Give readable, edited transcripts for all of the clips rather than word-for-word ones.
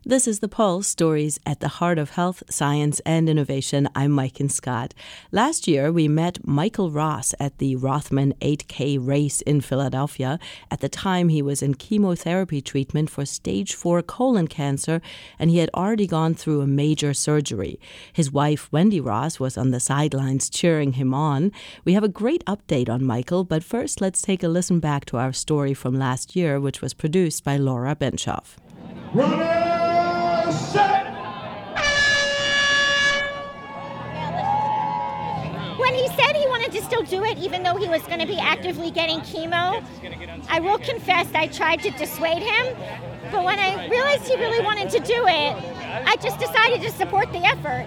This is The Pulse, stories at the heart of health, science, and innovation. I'm Maiken Scott. Last year, we met Michael Ross at the Rothman 8K race in Philadelphia. At the time, he was in chemotherapy treatment for stage 4 colon cancer, and he had already gone through a major surgery. His wife, Wendy Ross, was on the sidelines cheering him on. We have a great update on Michael, but first, let's take a listen back to our story from last year, which was produced by Laura Benshoff. When he said he wanted to still do it, even though he was going to be actively getting chemo, I will confess I tried to dissuade him. But when I realized he really wanted to do it, I just decided to support the effort.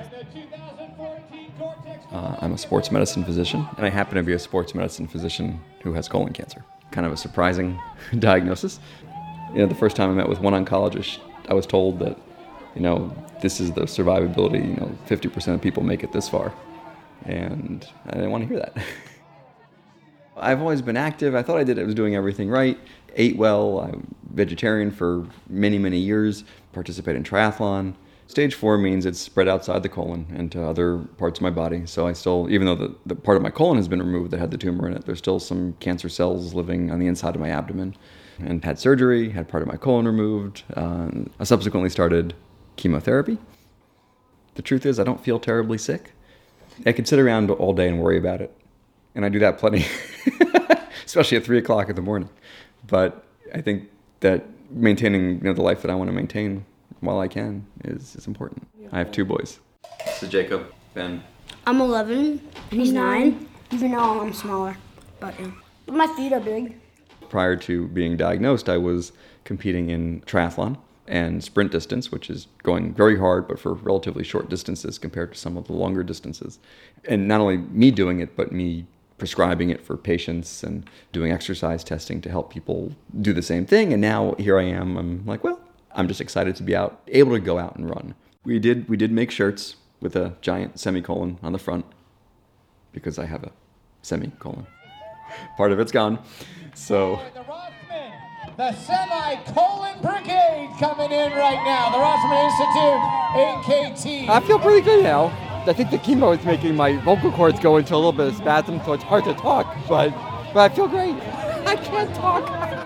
I'm a sports medicine physician, and I happen to be a sports medicine physician who has colon cancer. Kind of a surprising diagnosis. The first time I met with one oncologist, I was told that, this is the survivability, 50% of people make it this far. And I didn't want to hear that. I've always been active. I thought I was doing everything right. Ate well. I'm vegetarian for many, many years. Participate in triathlon. Stage 4 means it's spread outside the colon and to other parts of my body. So I still, even though the part of my colon has been removed that had the tumor in it, there's still some cancer cells living on the inside of my abdomen. And had surgery, had part of my colon removed. I subsequently started chemotherapy. The truth is, I don't feel terribly sick. I could sit around all day and worry about it. And I do that plenty, especially at 3 o'clock in the morning. But I think that maintaining the life that I want to maintain while I can is important. I have 2 boys. This is Jacob, Ben. I'm 11, and he's 9. Even though I'm smaller, but my feet are big. Prior to being diagnosed, I was competing in triathlon and sprint distance, which is going very hard, but for relatively short distances compared to some of the longer distances. And not only me doing it, but me prescribing it for patients and doing exercise testing to help people do the same thing. And now here I am. I'm like, well, I'm just excited to be able to go out and run. We did make shirts with a giant semicolon on the front because I have a semicolon. Part of it's gone. So the Rothman, the semi-colon brigade coming in right now. The Rothman Institute, AKT. I feel pretty good now. I think the chemo is making my vocal cords go into a little bit of spasm, so it's hard to talk. But I feel great. I can't talk.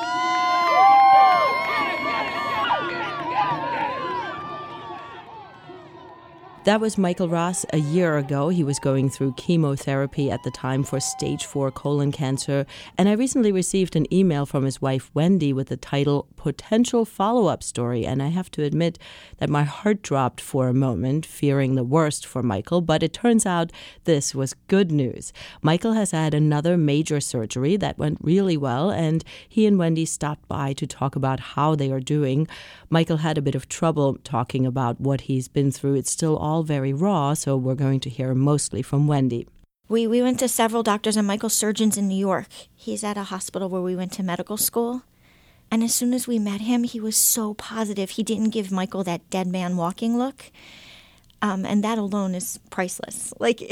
That was Michael Ross a year ago. He was going through chemotherapy at the time for stage 4 colon cancer. And I recently received an email from his wife, Wendy, with the title Potential Follow-Up Story. And I have to admit that my heart dropped for a moment, fearing the worst for Michael. But it turns out this was good news. Michael has had another major surgery that went really well. And he and Wendy stopped by to talk about how they are doing. Michael had a bit of trouble talking about what he's been through. It's still all very raw, so we're going to hear mostly from Wendy. We went to several doctors, and Michael's surgeon's in New York. He's at a hospital where we went to medical school. And as soon as we met him, he was so positive. He didn't give Michael that dead man walking look. And that alone is priceless.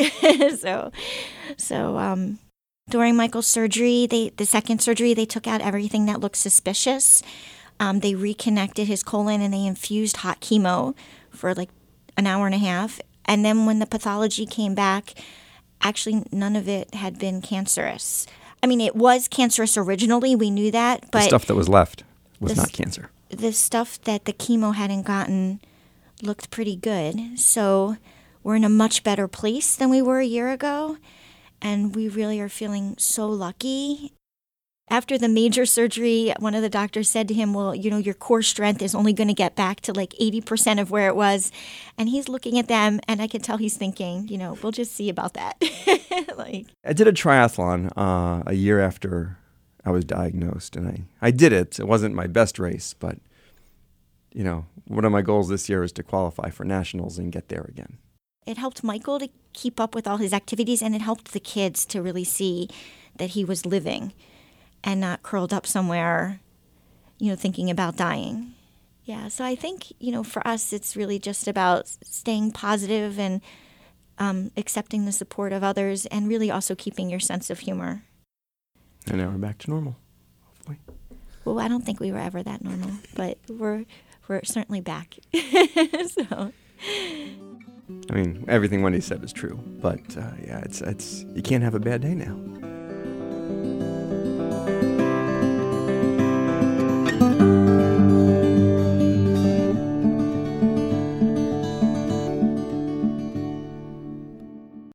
So during Michael's surgery, the second surgery, they took out everything that looked suspicious. They reconnected his colon, and they infused hot chemo for an hour and a half. And then when the pathology came back, actually none of it had been cancerous. I mean, it was cancerous originally. We knew that. But the stuff that was left was not cancer. The stuff that the chemo hadn't gotten looked pretty good. So we're in a much better place than we were a year ago. And we really are feeling so lucky. After the major surgery, one of the doctors said to him, well, your core strength is only going to get back to 80% of where it was. And he's looking at them, and I could tell he's thinking, we'll just see about that. I did a triathlon a year after I was diagnosed, and I did it. It wasn't my best race, but, one of my goals this year is to qualify for nationals and get there again. It helped Michael to keep up with all his activities, and it helped the kids to really see that he was living and not curled up somewhere, thinking about dying. Yeah, so I think, for us, it's really just about staying positive and accepting the support of others and really also keeping your sense of humor. And now we're back to normal, hopefully. Well, I don't think we were ever that normal, but we're we're certainly back. So. I mean, everything Wendy said is true, but yeah, it's you can't have a bad day now.